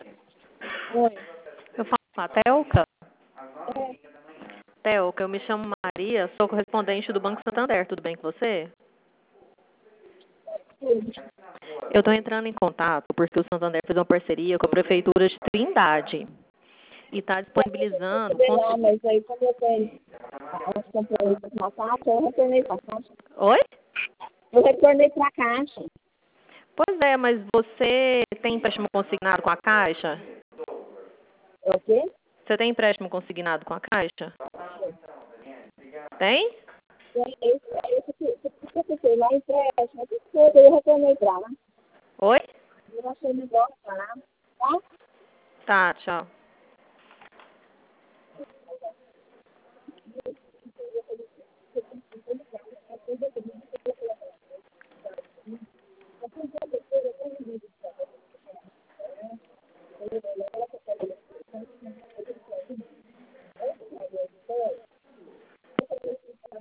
Oi. Eu falo com a Telca. É, Telca, eu me chamo Maria, sou correspondente do Banco Santander. Tudo bem com você? tudo. Eu estou entrando em contato porque o Santander fez uma parceria com a Prefeitura de Trindade e está disponibilizando. Não, mas aí quando eu tenho as companhias na caixa, eu retornei pra caixa. Oi? Eu retornei pra caixa. Pois é, mas você tem empréstimo consignado com a Caixa? É o quê? Você tem empréstimo consignado com a Caixa? Tem? Eu fiquei lá empréstimo, tudo coisa, eu retornei pra lá. Oi? Eu achei melhor pra lá, tá? Tá, tchau.